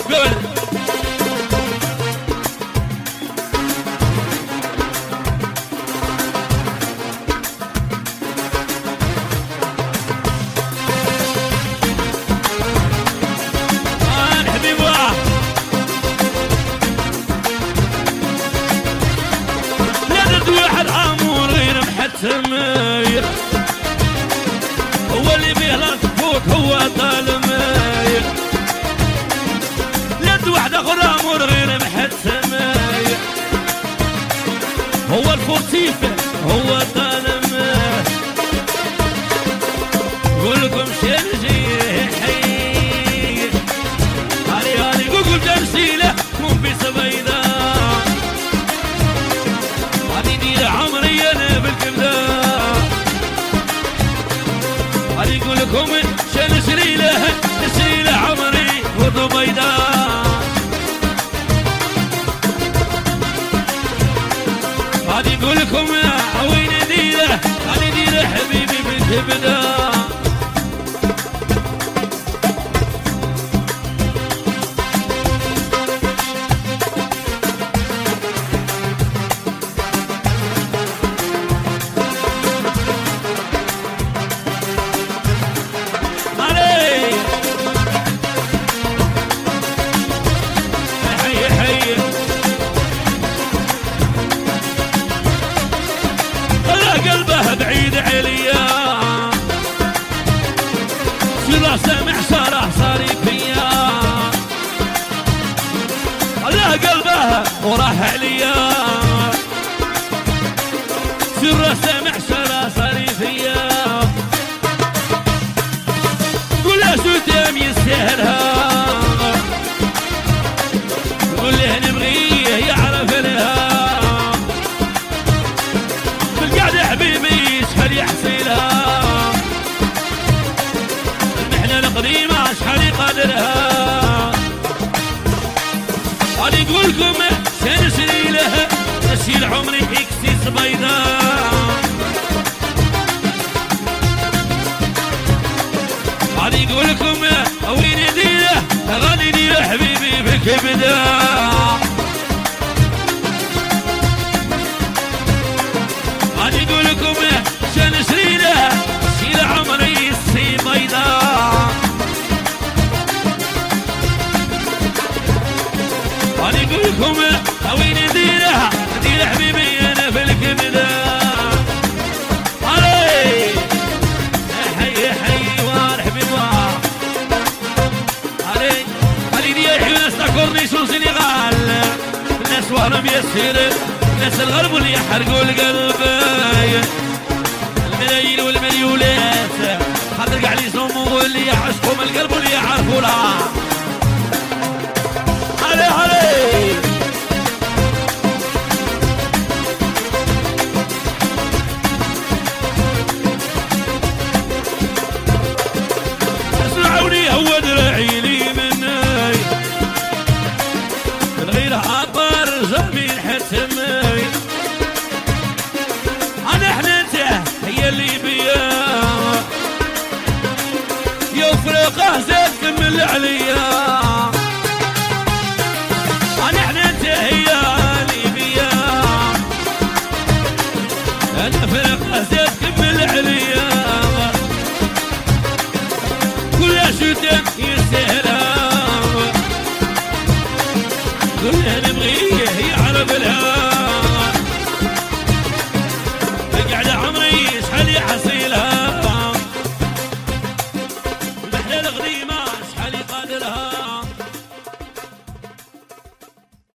قول سماير هو اللي بيهلط فوق هو ظالماير لد واحدة أخرى أمور غير محد سماير هو الفورتيف هو ظالماير قولكم شرجي حي هاري هاري قول تمثيله مو بسبيدة هذه دي عمري أنا بالكبدة هذه يقول لكم شن نشري له عمري وضو بيضاء هذه يقول لكم وين ديره هذه ديره حبيبي بالكبدة بعيد عليا سرع سامع صراح صاري فيا الله قلبها وراح عليا سرع سامع صراح صاري فيا قول له شو تام يستاهلها قول له نبغيه يعرف لها بالقعدة حبيبي يحصيلها المحنة القديمة اشحال يقدرها هذه يقولكم سنشري لها نشيل عمري اكسيس بيضاء هذه يقولكم وين ديره غادي ديره حبيبي بالكبده هذه يقولكم نشري له شيل عمري السي بيضاء هذه يقول لكم وين ديره حبيبي انا في الكبده علي حي حي وارحبي واه علي علي دي الناس تكرني شو سنغال الناس وهرب يسير الناس الغرب اللي يحرقوا القلب الملايين والمليولات خاطر قاع لي صوموا اللي يعشقوا من القلب واللي يعرفوا لها علي علي اسمعوني هو دراعي لي مني من غير عبر زمين حتمي انا حننته هي اللي بيا يفرقه زاد كمل عليا انا حننته هي اللي بيا انا فرقه زاد كمل عليا كل شتم يستاهلها كلها نبغي